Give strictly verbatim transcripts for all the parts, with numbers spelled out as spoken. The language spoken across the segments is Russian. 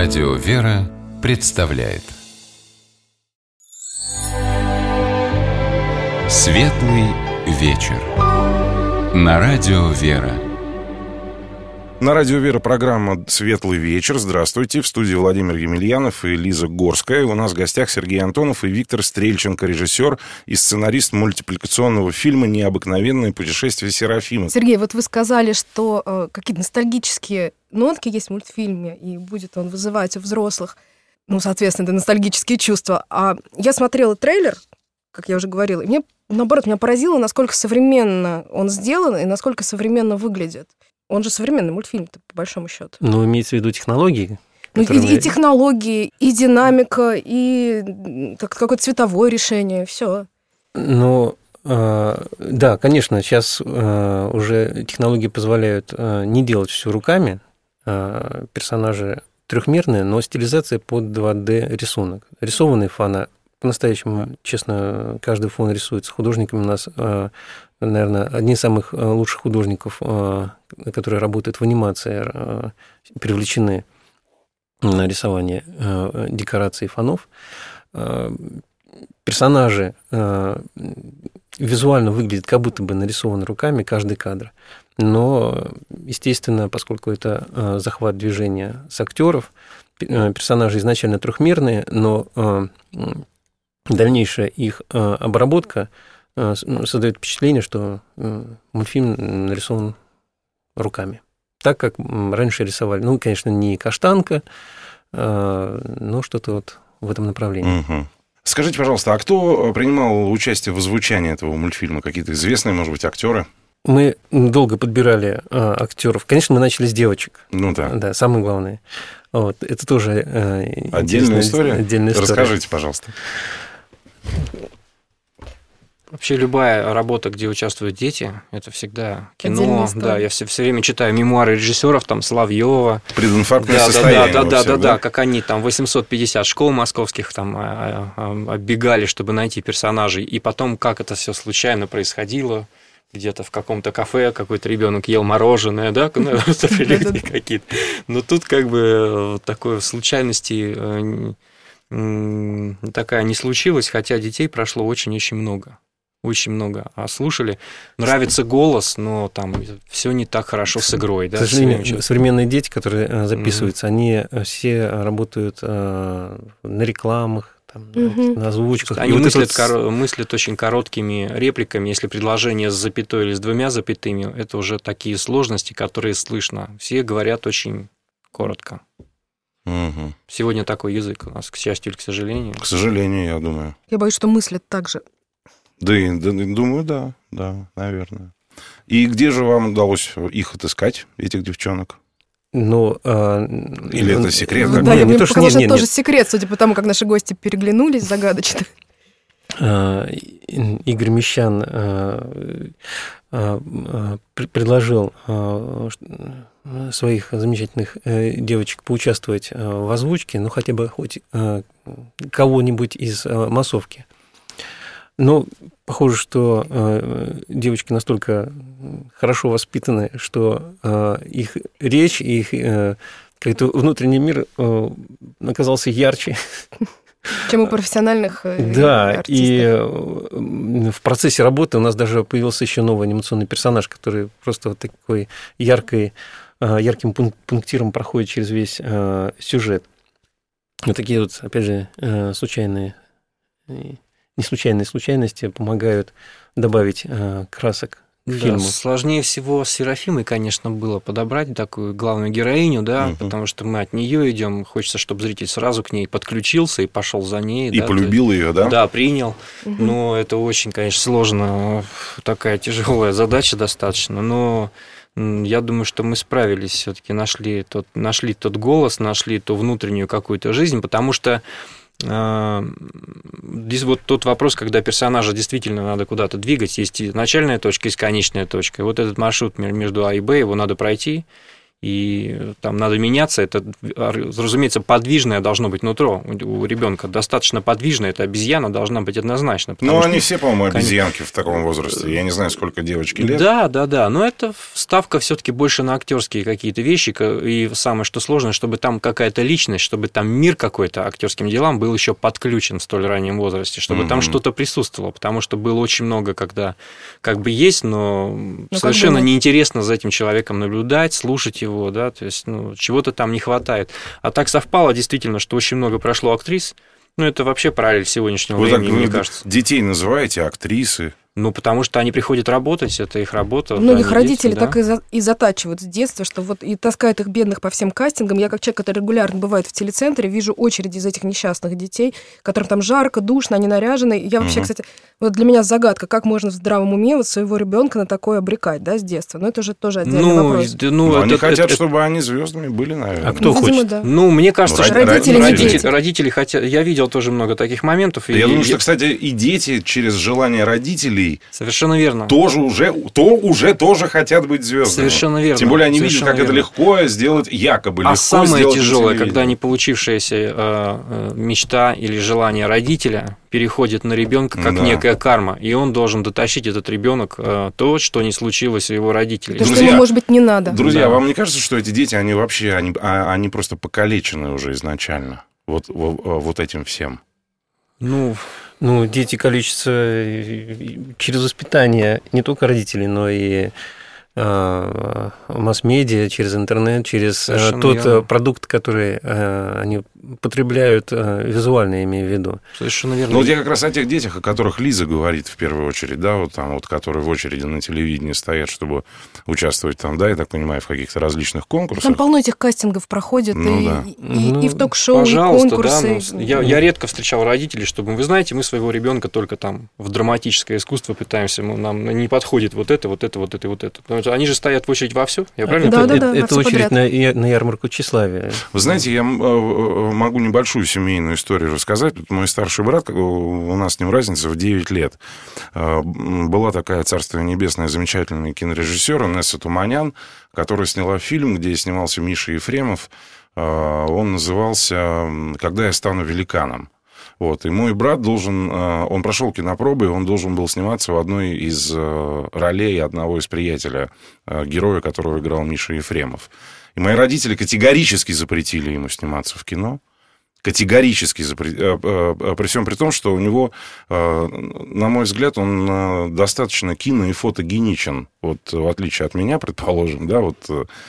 Радио «Вера» представляет Светлый вечер на Радио «Вера». На Радио «Вера» программа «Светлый вечер». Здравствуйте. В студии Владимир Емельянов и Лиза Горская. У нас в гостях Сергей Антонов и Виктор Стрельченко, режиссер и сценарист мультипликационного фильма «Необыкновенное путешествие Серафимы». Сергей, вот вы сказали, что э, какие-то ностальгические нотки есть в мультфильме, и будет он вызывать у взрослых, ну, соответственно, это ностальгические чувства. А я смотрела трейлер, как я уже говорила, и мне, наоборот, меня поразило, насколько современно он сделан и насколько современно выглядит. Он же современный мультфильм, по большому счету. Ну, имеется в виду технологии. Ну, и, мы... и технологии, и динамика, и какое-то цветовое решение, все. Ну, э, да, конечно, сейчас э, уже технологии позволяют э, не делать все руками. Э, персонажи трехмерные, но стилизация под два дэ рисунок. Рисованные фоны, по-настоящему, честно, каждый фон рисуется художниками. У нас, э, наверное, одни из самых лучших художников, э, которые работают в анимации, э, привлечены на рисование э, декораций фонов. Э, персонажи э, визуально выглядят как будто бы нарисованы руками, каждый кадр. Но, естественно, поскольку это э, захват движения с актеров, э, персонажи изначально трехмерные, но э, дальнейшая их э, обработка э, создает впечатление, что э, мультфильм нарисован руками. Так, как раньше рисовали. Ну, конечно, не каштанка, э, но что-то вот в этом направлении. Угу. Скажите, пожалуйста, а кто принимал участие в озвучании этого мультфильма? Какие-то известные, может быть, актеры? Мы долго подбирали э, актеров. Конечно, мы начали с девочек. Ну да. Да, самое главное. Вот, это тоже э, отдельная история. Отдельная история. Расскажите, пожалуйста. Вообще любая работа, где участвуют дети, это всегда кино. Да, я все, все время читаю мемуары режиссеров, там Соловьева. Прединфарктное да, состояние. Да, да, да, всех, да, да, да, как они там восемьсот пятьдесят школ московских там оббегали, чтобы найти персонажей, и потом как это все случайно происходило. Где-то в каком-то кафе какой-то ребенок ел мороженое, да, какие-то. Но тут как бы такой случайности такая не случилась, хотя детей прошло очень-очень много. Очень много. А слушали. Нравится голос, но там все не так хорошо с игрой. Да, к сожалению, современные дети, которые записываются, mm-hmm. они все работают на рекламах, там, mm-hmm. на озвучках. Они вот мыслят, вот... коро... мыслят очень короткими репликами. Если предложение с запятой или с двумя запятыми, это уже такие сложности, которые слышно. Все говорят очень коротко. Угу. Сегодня такой язык у нас, к счастью или к сожалению. К сожалению, я думаю. Я боюсь, что мыслят так же. Да, да, думаю, да, да, наверное. И где же вам удалось их отыскать, этих девчонок? Ну, а... Или это секрет? Ну, да, не, мне показалось, что это тоже секрет, судя по тому, как наши гости переглянулись загадочно. Игорь Мещан предложил своих замечательных девочек поучаствовать в озвучке, ну, хотя бы хоть кого-нибудь из массовки. Но похоже, что э, девочки настолько хорошо воспитаны, что э, их речь, их э, как-то внутренний мир э, оказался ярче. Чем у профессиональных артистов. Да, и в процессе работы у нас даже появился еще новый анимационный персонаж, который просто вот такой яркой, ярким пунктиром проходит через весь э, сюжет. Вот такие вот, опять же, э, случайные... Не случайные случайности помогают добавить э, красок к да, фильму. Сложнее всего с Серафимой, конечно, было подобрать такую главную героиню, да, угу. потому что мы от нее идем, хочется, чтобы зритель сразу к ней подключился и пошел за ней. И да, полюбил то, ее, да? Да, принял. Угу. Но это очень, конечно, сложно, такая тяжелая задача достаточно, но я думаю, что мы справились, все-таки нашли тот, нашли тот голос, нашли ту внутреннюю какую-то жизнь, потому что здесь вот тот вопрос, когда персонажа действительно надо куда-то двигать, есть и начальная точка, есть конечная точка. И вот этот маршрут между А и Б, его надо пройти, и там надо меняться. Это, разумеется, подвижное должно быть нутро у ребенка. Достаточно подвижное, эта обезьяна должна быть однозначно. Ну, что... они все, по-моему, обезьянки в таком возрасте. Я не знаю, сколько девочке лет. Да, да, да. Но это ставка все-таки больше на актерские какие-то вещи. И самое что сложное, чтобы там какая-то личность, чтобы там мир какой-то актерским делам был еще подключен в столь раннем возрасте, чтобы mm-hmm. там что-то присутствовало. Потому что было очень много, когда как бы есть, но, но совершенно как бы... неинтересно за этим человеком наблюдать, слушать его. Да, то есть, ну, чего-то там не хватает. А так совпало действительно, что очень много прошло актрис. Ну, это вообще параллель сегодняшнего вы времени, так, мне вы кажется. Детей называете актрисы? Ну, потому что они приходят работать, это их работа. Многих вот родителей дети, да. так и, за, и затачивают с детства, что вот и таскают их бедных по всем кастингам. Я, как человек, который регулярно бывает в телецентре, вижу очереди из этих несчастных детей, которым там жарко, душно, они наряжены. Я вообще, угу. кстати, вот для меня загадка, как можно в здравом уме вот своего ребенка на такое обрекать, да, с детства. Но это уже тоже отдельный ну, вопрос. Да, ну, ну, они это, хотят, это, чтобы они звездами были, наверное. А кто ну, видимо, хочет? Да. Ну, мне кажется, ну, что родители, родители, родители, родители хотят... Я видел тоже много таких моментов. Я и, думаю, и... что, кстати, и дети через желание родителей... Совершенно верно. Тоже уже, то уже тоже хотят быть звездами. Совершенно верно. Тем более они Совершенно видят, как верно. это легко сделать, якобы легко а сделать. самое тяжелое, когда не получившаяся э, мечта или желание родителя переходит на ребенка как да. некая карма, и он должен дотащить этот ребенок э, то, что не случилось у его родителей. То, Друзья, что ему, может быть, не надо. Друзья, да. вам не кажется, что эти дети, они вообще, они, они просто покалечены уже изначально? Вот, вот, вот этим всем. Ну, ну, дети калечатся через воспитание не только родителей, но и э, масс-медиа, через интернет, через Совершенно тот верно. продукт, который э, они потребляют, э, визуально, я имею в виду. Совершенно верно. Ну, вот я как раз о тех детях, о которых Лиза говорит в первую очередь, да, вот там вот, которые в очереди на телевидении стоят, чтобы участвовать там, да, я так понимаю, в каких-то различных конкурсах. Там полно этих кастингов проходит, ну, и, да. и, ну, и в ток-шоу, пожалуйста, и конкурсы. Да, ну, я, я редко встречал родителей, чтобы, вы знаете, мы своего ребенка только там в драматическое искусство пытаемся, мы, нам не подходит вот это, вот это, вот это, вот это. Потому что они же стоят в очередь во все, я правильно да, понимаю? Да, да, это это очередь на, на ярмарку тщеславия. Вы знаете, я могу небольшую семейную историю рассказать. Тут мой старший брат, у нас с ним разница в девять лет. Была такая, царство небесное, замечательный кинорежиссер Инесса Туманян, которая сняла фильм, где снимался Миша Ефремов. Он назывался «Когда я стану великаном». Вот. И мой брат должен... Он прошел кинопробы, и он должен был сниматься в одной из ролей одного из приятеля, героя, которого играл Миша Ефремов. И мои родители категорически запретили ему сниматься в кино. Категорически, при всем при том, что у него, на мой взгляд, он достаточно кино- и фотогеничен, вот, в отличие от меня, предположим, да, вот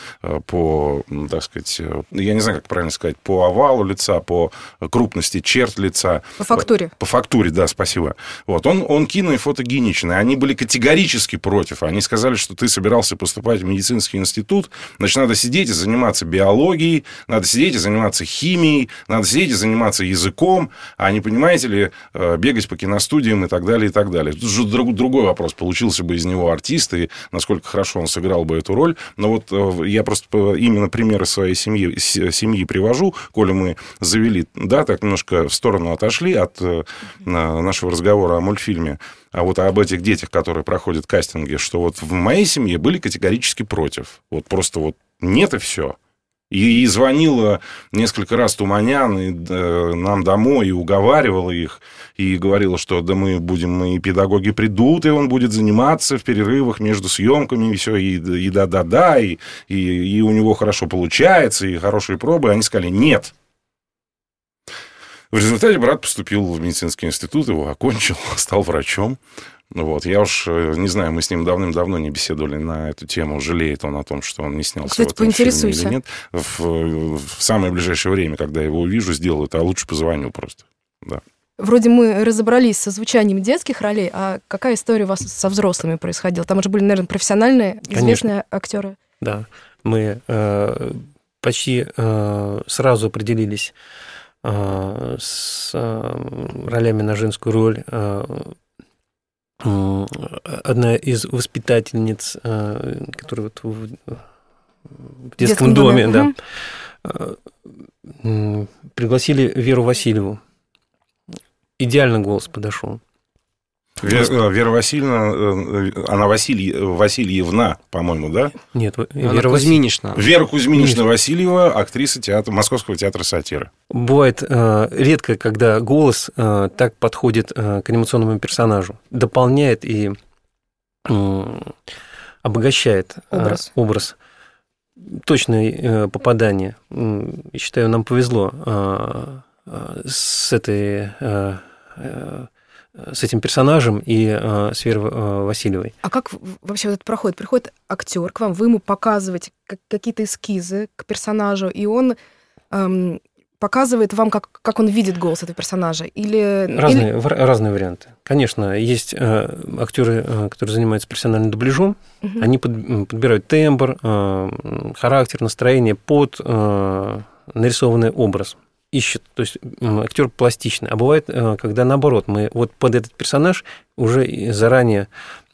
по, так сказать, я не знаю, как правильно сказать, по овалу лица, по крупности черт лица. По фактуре. По фактуре, да, спасибо. Вот, он, он кино- и фотогеничен, и они были категорически против. Они сказали, что ты собирался поступать в медицинский институт, значит, надо сидеть и заниматься биологией, надо сидеть и заниматься химией, надо сидеть и заниматься языком, а не, понимаете ли, бегать по киностудиям и так далее, и так далее. Тут же другой вопрос, получился бы из него артист, и насколько хорошо он сыграл бы эту роль. Но вот я просто именно примеры своей семьи, семьи привожу, коли мы завели, да, так немножко в сторону отошли от нашего разговора о мультфильме, а вот об этих детях, которые проходят кастинги, что вот в моей семье были категорически против. Вот просто вот нет и все. И звонила несколько раз Туманян и, э, нам домой и уговаривала их. И говорила, что да мы будем, и педагоги придут, и он будет заниматься в перерывах между съемками, и все, и, и да-да-да, и, и, и у него хорошо получается, и хорошие пробы. Они сказали нет. В результате брат поступил в медицинский институт, его окончил, стал врачом. Вот. Я уж не знаю, мы с ним давным-давно не беседовали на эту тему, жалеет он о том, что он не снялся Кстати, в этом фильме или а? нет. В, в самое ближайшее время, когда я его увижу, сделаю это, а лучше позвоню просто. Да. Вроде мы разобрались со звучанием детских ролей, а какая история у вас со взрослыми происходила? Там уже были, наверное, профессиональные, известные Конечно. актеры. Да, мы э, почти э, сразу определились э, с э, ролями на женскую роль. Э, Одна из воспитательниц, которая вот в детском, детском доме, доме. Да, угу. пригласили Веру Васильеву. Идеально голос подошел. Вера, Вера Васильевна, она Василь, Васильевна, по-моему, да? Нет, Вера Вера Кузьминична. Вера Кузьминична Васильева, актриса театра, Московского театра сатиры. Бывает э, редко, когда голос э, так подходит э, к анимационному персонажу, дополняет и э, обогащает э, Образ. образ. Точное э, попадание. Я считаю, нам повезло э, э, с этой... Э, э, с этим персонажем и э, с Верой э, Васильевой. А как вообще вот это проходит? Приходит актер к вам, вы ему показываете как, какие-то эскизы к персонажу, и он эм, показывает вам, как, как он видит голос этого персонажа? Или, Разные, или... в, разные варианты. Конечно, есть э, актеры, э, которые занимаются профессиональным дубляжом, угу. Они под, подбирают тембр, э, характер, настроение под э, нарисованный образ. Ищет, то есть актер пластичный. А бывает, когда наоборот, мы вот под этот персонаж уже заранее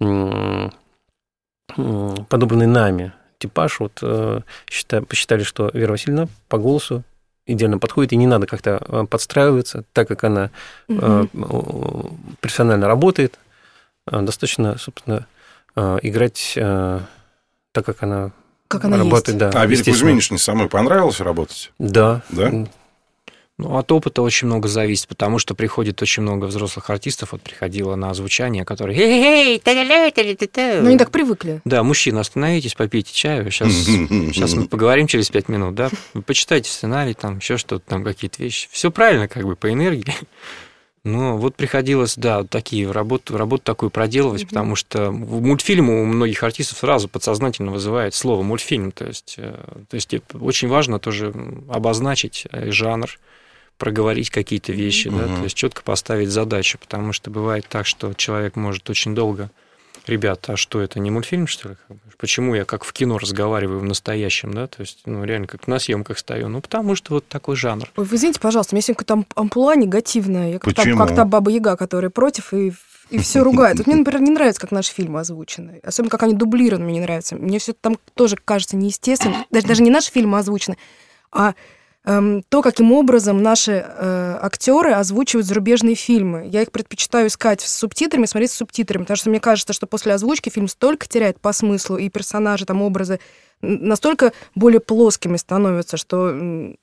подобранный нами типаж, вот посчитали, что Вера Васильевна по голосу идеально подходит, и не надо как-то подстраиваться, так как она угу. профессионально работает, достаточно, собственно, играть так, как она, как она работает. Есть. Да, а Вере Кузьминичне самой понравилось работать? Да. Да? Ну, от опыта очень много зависит, потому что приходит очень много взрослых артистов. Вот приходило на озвучание, которые... Ну, они так привыкли. Да, мужчина, остановитесь, попейте чаю. Сейчас, сейчас мы поговорим через пять минут, да? Вы почитайте сценарий, там еще что-то, там какие-то вещи. Все правильно, как бы, по энергии. Но вот приходилось, да, такие работу, работу такую проделывать, mm-hmm. потому что мультфильм у многих артистов сразу подсознательно вызывает слово мультфильм. То есть, то есть очень важно тоже обозначить жанр, проговорить какие-то вещи, угу. да, то есть четко поставить задачу, потому что бывает так, что человек может очень долго, ребята, а что это, не мультфильм, что ли? Почему я как в кино разговариваю в настоящем, да, то есть, ну, реально, как на съемках стою, ну, потому что вот такой жанр. Ой, вы извините, пожалуйста, у меня сегодня какое-то амплуа негативное, я как, та, как та Баба-Яга, которая против и, и все ругает. Вот мне, например, не нравится, как наши фильмы озвучены, особенно как они дублированы, мне не нравится. Мне все там тоже кажется неестественно, даже, даже не наши фильмы озвучены, а то, каким образом наши э, актеры озвучивают зарубежные фильмы. Я их предпочитаю искать с субтитрами, смотреть с субтитрами, потому что мне кажется, что после озвучки фильм столько теряет по смыслу, и персонажи, там, образы настолько более плоскими становятся, что...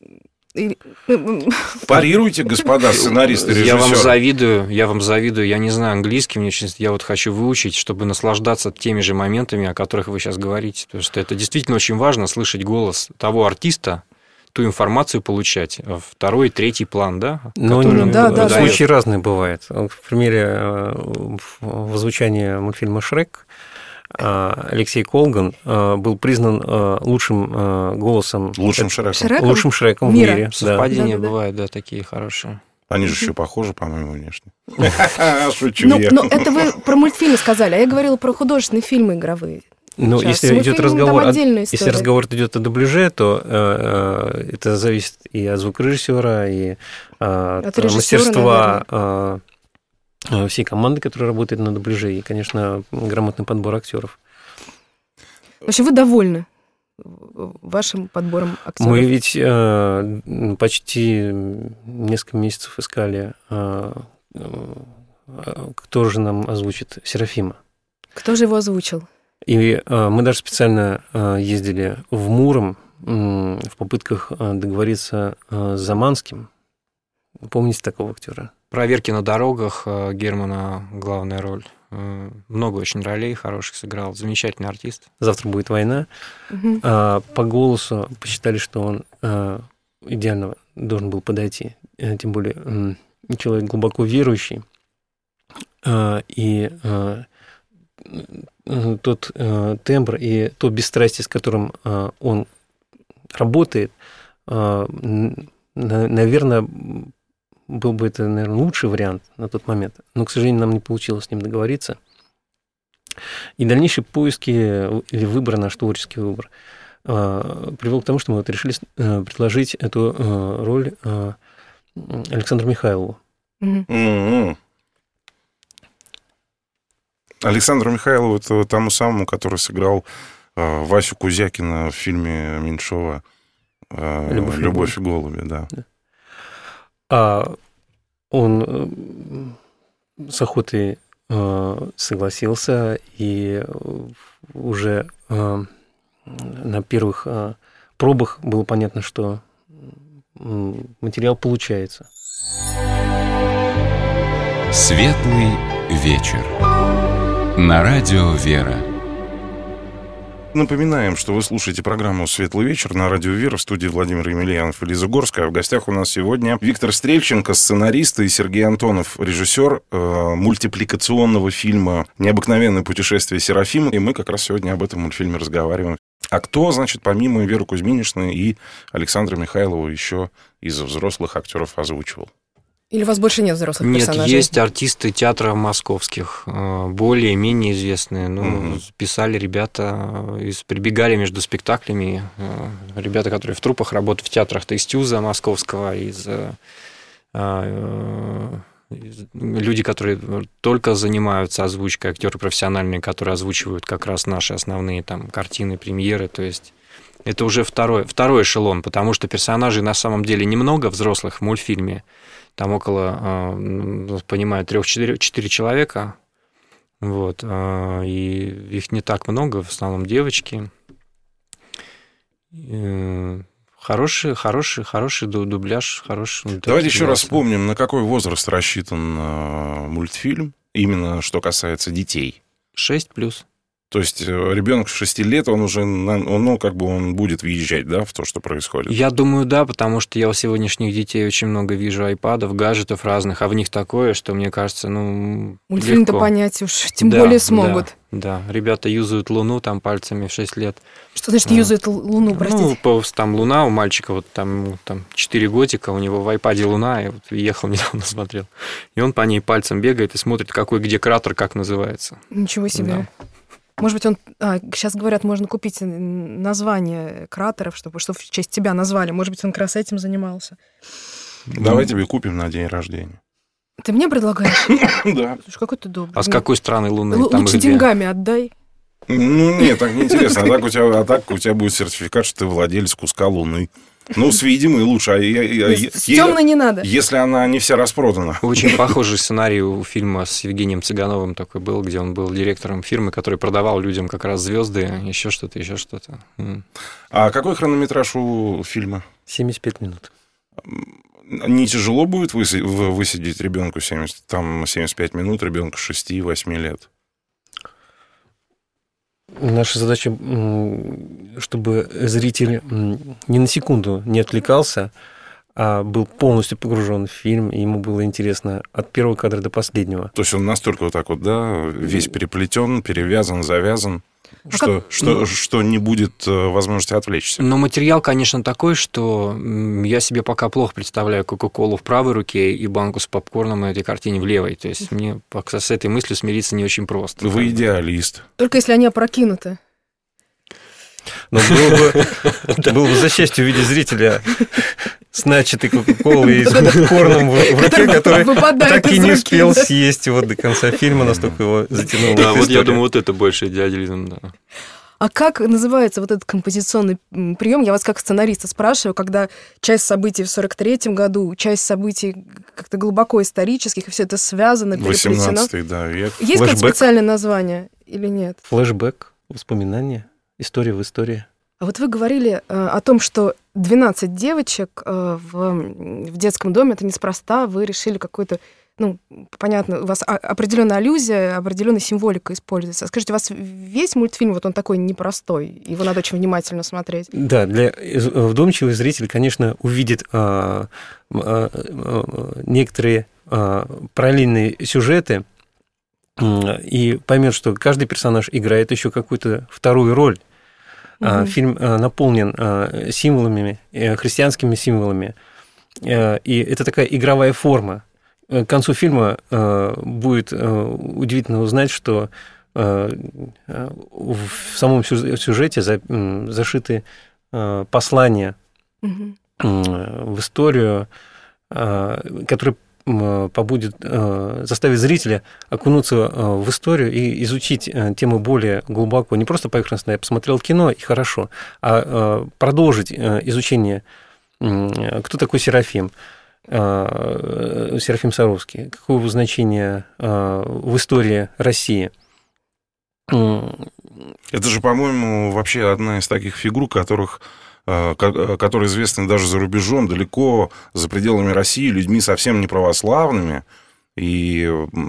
Парируйте, господа сценаристы, режиссеры. Я вам завидую, я вам завидую, я не знаю английский, мне честно, я вот хочу выучить, чтобы наслаждаться теми же моментами, о которых вы сейчас говорите, потому что это действительно очень важно, слышать голос того артиста, ту информацию получать, второй, третий план, да? Ну, да, да, случаи да. разные бывают. В примере в озвучании мультфильма «Шрек» Алексей Колган был признан лучшим голосом... Лучшим Шреком. Шреком? Лучшим Шреком в мире. Совпадения да. бывают, да, такие хорошие. Они же еще похожи, по-моему, внешне. Шучу но, я. Но это вы про мультфильмы сказали, а я говорила про художественные фильмы игровые. Ну, Сейчас. если идет разговор, о, если разговор идет о дубляже, то э, это зависит и от звукорежиссера, и э, от, от мастерства э, всей команды, которая работает на дубляже, и, конечно, грамотный подбор актеров. В общем, вы довольны вашим подбором актеров? Мы ведь э, почти несколько месяцев искали, э, кто же нам озвучит Серафима. Кто же его озвучил? И э, мы даже специально э, ездили в Муром э, в попытках э, договориться э, с Заманским. Помните такого актера? «Проверки на дорогах» Германа главная роль. Э, много очень ролей хороших сыграл. Замечательный артист. «Завтра будет война». Угу. Э, по голосу посчитали, что он э, идеально должен был подойти. Э, тем более э, человек глубоко верующий. Э, и... Э, тот э, тембр и то бесстрастие, с которым э, он работает, э, наверное, был бы это, наверное, лучший вариант на тот момент. Но, к сожалению, нам не получилось с ним договориться. И дальнейшие поиски или выбор, наш творческий выбор, э, привел к тому, что мы вот решили э, предложить эту э, роль э, Александру Михайлову. Mm-hmm. Александру Михайлову, это тому самому, который сыграл э, Васю Кузякина в фильме Меньшова э, «Любовь, «Любовь и голуби», да. да. А он с охотой согласился, и уже на первых пробах было понятно, что материал получается. Светлый вечер. На радио «Вера». Напоминаем, что вы слушаете программу «Светлый вечер» на радио «Вера», в студии Владимир Емельянов и Лиза Горская. А в гостях у нас сегодня Виктор Стрельченко, сценарист, и Сергей Антонов, режиссер э, мультипликационного фильма «Необыкновенное путешествие Серафимы». И мы как раз сегодня об этом мультфильме разговариваем. А кто, значит, помимо Веры Кузьминичны и Александра Михайлова еще из взрослых актеров озвучивал? Или у вас больше нет взрослых нет, персонажей? Нет, есть артисты театра московских, более-менее известные. Ну, угу. Писали ребята, прибегали между спектаклями. Ребята, которые в труппах работают в театрах Тестюза московского, из, из, люди, которые только занимаются озвучкой, актеры профессиональные, которые озвучивают как раз наши основные там, картины, премьеры. То есть это уже второй, второй эшелон, потому что персонажей на самом деле немного взрослых в мультфильме. Там около, понимаю, трех-четыре человека, вот, и их не так много, в основном девочки. Хороший, хороший, хороший дубляж, хороший. Давайте еще раз вспомним, на какой возраст рассчитан мультфильм, именно что касается детей. Шесть плюс. То есть ребенок шести лет, он уже, ну, как бы он будет въезжать, да, в то, что происходит? Я думаю, да, потому что я у сегодняшних детей очень много вижу айпадов, гаджетов разных, а в них такое, что, мне кажется, ну, мультфильм-то легко. Понять уж тем да, более смогут. Да, да, ребята юзают Луну там пальцами в шесть лет. Что значит юзают Луну, простите? Ну, там Луна у мальчика, вот там, там четыре годика, у него в айпаде Луна, я вот ехал недавно, смотрел, и он по ней пальцем бегает и смотрит, какой где кратер, как называется. Ничего себе. Да. Может быть, он... А, сейчас говорят, можно купить название кратеров, чтобы, чтобы в честь тебя назвали. Может быть, он как раз этим занимался. Давай тебе купим на день рождения. Ты мне предлагаешь? Да. Слушай, какой ты добрый. А с какой стороны Луны? Лучше деньгами отдай. Ну, нет, так неинтересно. А так у тебя, а так у тебя будет сертификат, что ты владелец куска Луны. Ну, с видимой лучше. А я, я, с темной не надо. Если она не вся распродана. Очень похожий сценарий у фильма с Евгением Цыгановым такой был, где он был директором фирмы, который продавал людям как раз звезды, еще что-то, еще что-то. А какой хронометраж у фильма? семьдесят пять минут. Не тяжело будет высидеть ребенку семьдесят, там семьдесят пять минут, ребенку шести-восьми лет? Наша задача, чтобы зритель ни на секунду не отвлекался, а был полностью погружен в фильм, и ему было интересно от первого кадра до последнего. То есть он настолько вот так вот, да, весь переплетен, перевязан, завязан, а что, как... что, что не будет возможности отвлечься. Но материал, конечно, такой, что я себе пока плохо представляю Кока-Колу в правой руке и банку с попкорном на этой картине в левой. То есть мне с этой мыслью смириться не очень просто. Вы идеалист. Только если они опрокинуты. Но было бы, было бы за счастье увидеть зрителя с начатой Кока-Колой и с попкорном в руке, который так и не успел съесть его до конца фильма, настолько его затянуло. Да, вот я думаю, вот это больше идеализм, да. А как называется вот этот композиционный прием? Я вас как сценариста спрашиваю, когда часть событий в сорок третьем году, часть событий как-то глубоко исторических, и все это связано, переплетено. восемнадцатый, да, век. Есть какое-то специальное название или нет? Флэшбэк, воспоминания, история в истории. А вот вы говорили э, о том, что двенадцать девочек э, в, в детском доме, это неспроста, вы решили какой-то, ну, понятно, у вас определенная аллюзия, определенная символика используется. Скажите, у вас весь мультфильм, вот он такой непростой, его надо очень внимательно смотреть? Да, для вдумчивый зритель, конечно, увидит а, а, а, некоторые а, параллельные сюжеты и поймет, что каждый персонаж играет еще какую-то вторую роль. Mm-hmm. Фильм наполнен символами, христианскими символами, и это такая игровая форма. К концу фильма будет удивительно узнать, что в самом сюжете зашиты послания mm-hmm. в историю, которые побудет, заставит зрителя окунуться в историю и изучить тему более глубоко. Не просто поверхностно, я посмотрел кино, и хорошо, а продолжить изучение, кто такой Серафим, Серафим Саровский, какое его значение в истории России? Это же, по-моему, вообще одна из таких фигур, которых, которые известны даже за рубежом, далеко за пределами России, людьми совсем не православными. И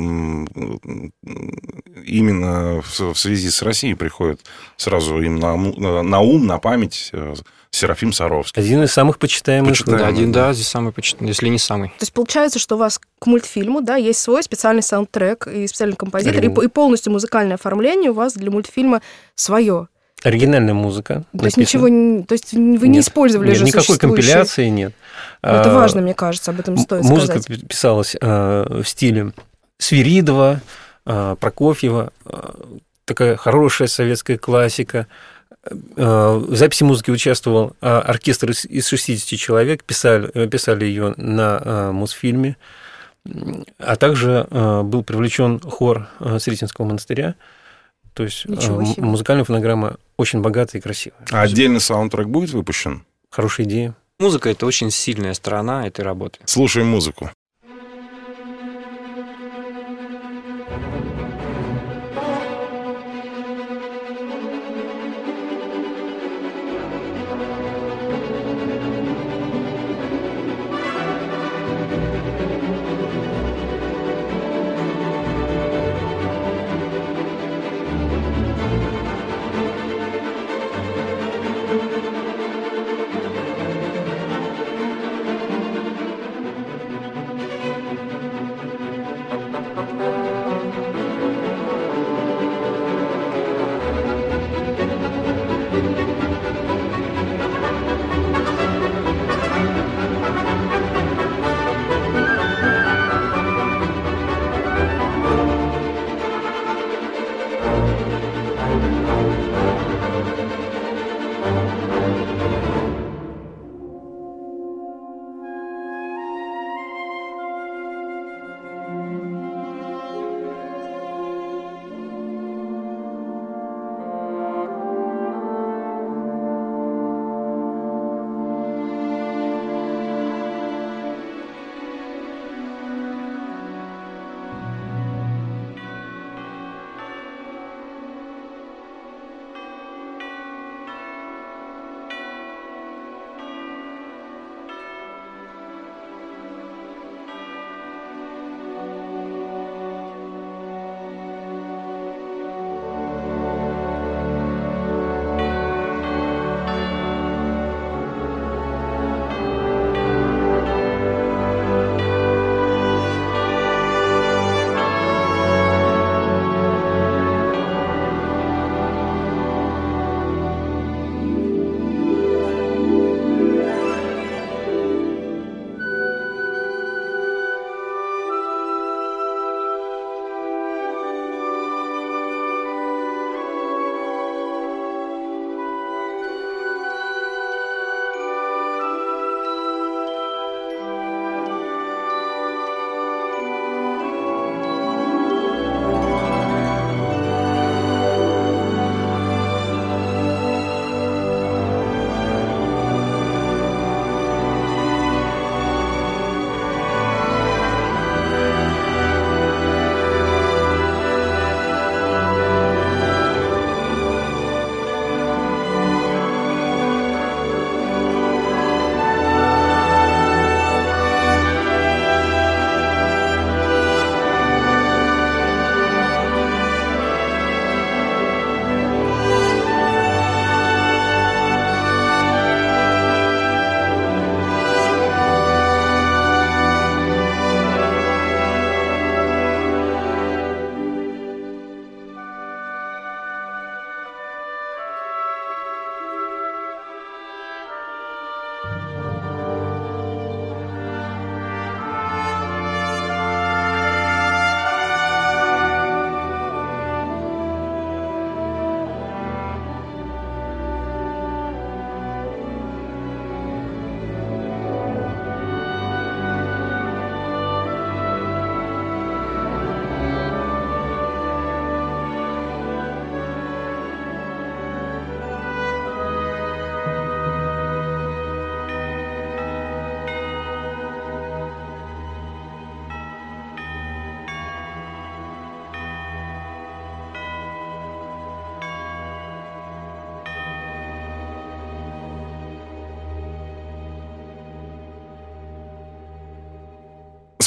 именно в связи с Россией приходит сразу им на, на ум, на память Серафим Саровский. Один из самых почитаемых. почитаемых. Да, один, да, здесь самый почитаемый, если не самый. То есть получается, что у вас к мультфильму, да, есть свой специальный саундтрек и специальный композитор, и, и полностью музыкальное оформление у вас для мультфильма свое. Оригинальная музыка. То есть ничего не, то есть вы нет, не использовали нет, же никакой существующие... компиляции нет. Ну, это важно, мне кажется, об этом стоит Музыка сказать. Музыка писалась в стиле Свиридова, Прокофьева, такая хорошая советская классика. В записи музыки участвовал оркестр из шестидесяти человек, писали, писали ее на Мосфильме, а также был привлечен хор Сретенского монастыря. То есть музыкальная фонограмма очень богатая и красивая. А отдельный саундтрек будет выпущен? Хорошая идея. Музыка – это очень сильная сторона этой работы. Слушаем музыку.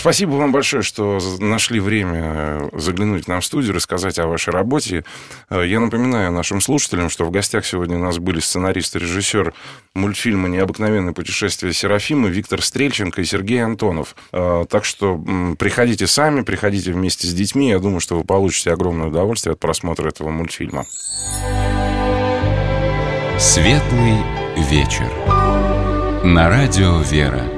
Спасибо вам большое, что нашли время заглянуть к нам в студию, рассказать о вашей работе. Я напоминаю нашим слушателям, что в гостях сегодня у нас были сценарист и режиссер мультфильма «Необыкновенное путешествие Серафимы» Виктор Стрельченко и Сергей Антонов. Так что приходите сами, приходите вместе с детьми. Я думаю, что вы получите огромное удовольствие от просмотра этого мультфильма. Светлый вечер. На радио «Вера».